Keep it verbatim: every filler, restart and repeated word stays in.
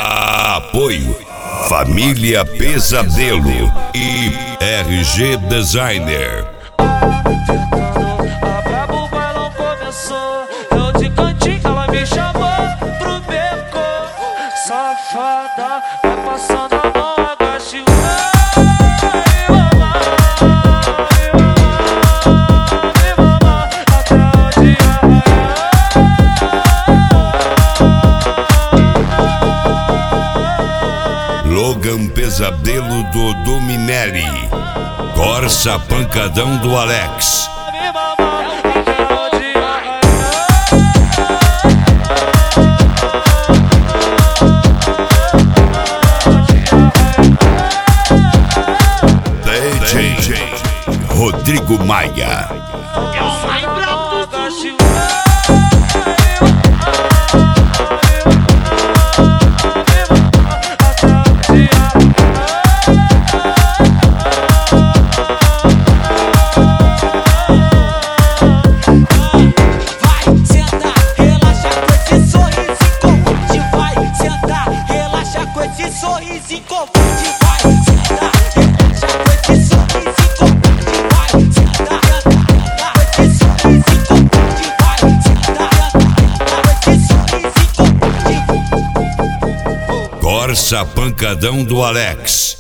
Apoio Família Pesadelo e R G Designer. A brabo, o bailão começou. Eu de cantinho, ela me chamou pro beco. Safada, vai passando a mão, agache o Logan Pesadelo do Dominelli, Corsa Pancadão do Alex. D J Rodrigo Maia. Sorrisinho covarde, vai sentar, relaxa com esse sorrisinho covarde, vai sentar, relaxa com esse sorrisinho covarde, vai sentar, relaxa com esse sorrisinho covarde. Corsa Pancadão do Alex.